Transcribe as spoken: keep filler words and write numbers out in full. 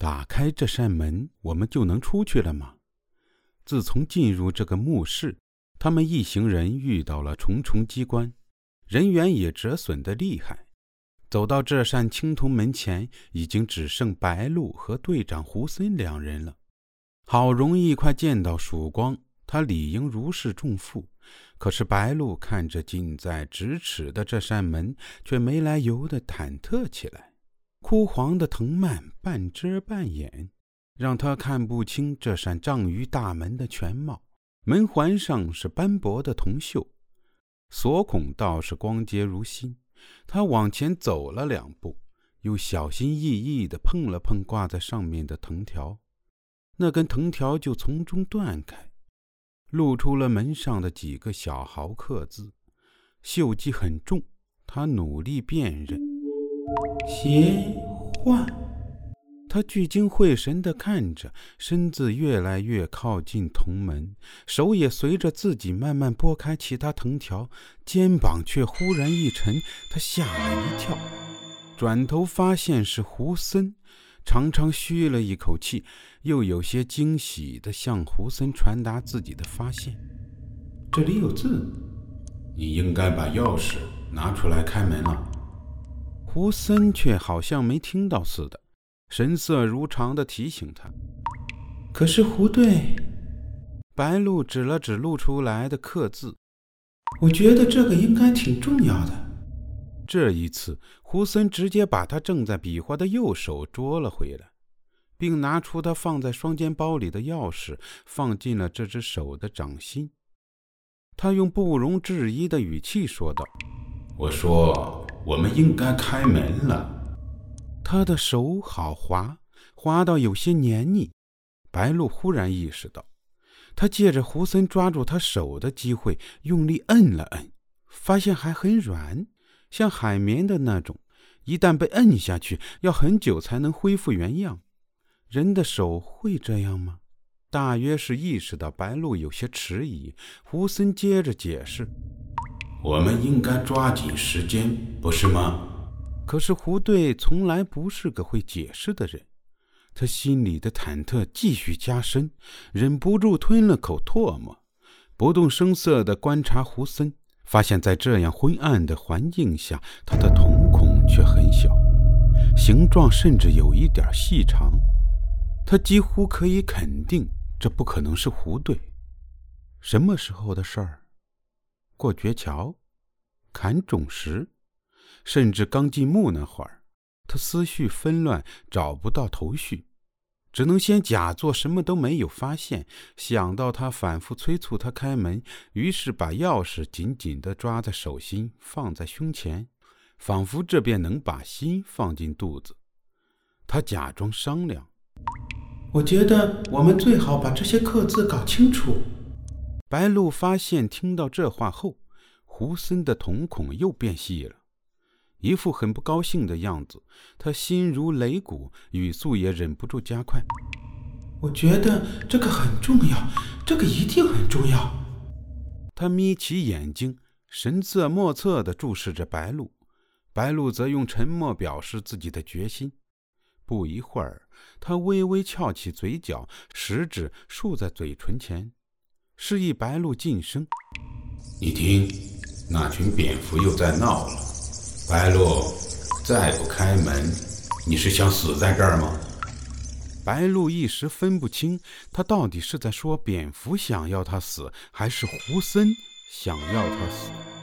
打开这扇门，我们就能出去了吗？自从进入这个墓室，他们一行人遇到了重重机关，人员也折损得厉害。走到这扇青铜门前，已经只剩白鹿和队长胡森两人了。好容易快见到曙光，他理应如释重负，可是白鹿看着近在咫尺的这扇门，却没来由地忐忑起来。枯黄的藤蔓半遮半掩，让他看不清这扇丈余大门的全貌。门环上是斑驳的铜锈，锁孔倒是光洁如新。他往前走了两步，又小心翼翼地碰了碰挂在上面的藤条，那根藤条就从中断开，露出了门上的几个小毫刻字，锈迹很重。他努力辨认，邪幻。他聚精会神地看着，身子越来越靠近铜门，手也随着自己慢慢拨开其他藤条，肩膀却忽然一沉，他吓了一跳，转头发现是胡森，长长吁了一口气，又有些惊喜地向胡森传达自己的发现。这里有字，你应该把钥匙拿出来开门了。胡森却好像没听到似的，神色如常地提醒他。可是胡队，白鹿指了指露出来的刻字，我觉得这个应该挺重要的。这一次胡森直接把他正在比划的右手捉了回来，并拿出他放在双肩包里的钥匙，放进了这只手的掌心。他用不容置疑的语气说道，我说我们应该开门了。他的手好滑，滑到有些黏腻。白鹿忽然意识到，他借着胡森抓住他手的机会，用力摁了摁，发现还很软，像海绵的那种，一旦被摁下去，要很久才能恢复原样。人的手会这样吗？大约是意识到白鹿有些迟疑，胡森接着解释，我们应该抓紧时间，不是吗？可是胡队从来不是个会解释的人，他心里的忐忑继续加深，忍不住吞了口唾沫，不动声色地观察胡森，发现在这样昏暗的环境下，他的瞳孔却很小，形状甚至有一点细长。他几乎可以肯定，这不可能是胡队。什么时候的事儿？过绝桥？砍种石？甚至刚进墓那会儿，他思绪纷乱，找不到头绪，只能先假作什么都没有发现。想到他反复催促他开门，于是把钥匙紧紧地抓在手心，放在胸前，仿佛这便能把心放进肚子。他假装商量，我觉得我们最好把这些刻字搞清楚。白鹿发现听到这话后，胡森的瞳孔又变细了，一副很不高兴的样子，他心如擂鼓，语速也忍不住加快。我觉得这个很重要，这个一定很重要。他眯起眼睛，神色莫测地注视着白鹿，白鹿则用沉默表示自己的决心。不一会儿，他微微翘起嘴角，食指竖在嘴唇前，示意白鹿噤声。你听，那群蝙蝠又在闹了。白鹿，再不开门，你是想死在这儿吗？白鹿一时分不清，他到底是在说蝙蝠想要他死，还是胡森想要他死。